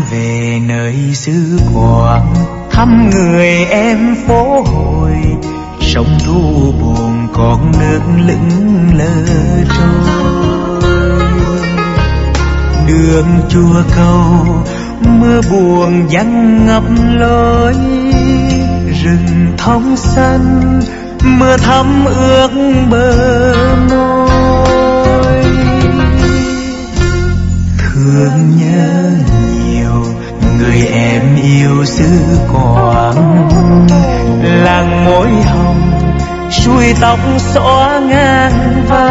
về nơi xứ Quảng, thăm người em phố hồi, sông thu buồn con nước lững lờ trôi. Đường chùa cầu mưa buồn văng ngập lối, rừng thông xanh mưa thấm ướt bờ môi. Thương nhớ nhiều người em yêu xứ Quảng, làng môi hồng xuôi tóc xõa ngang vai.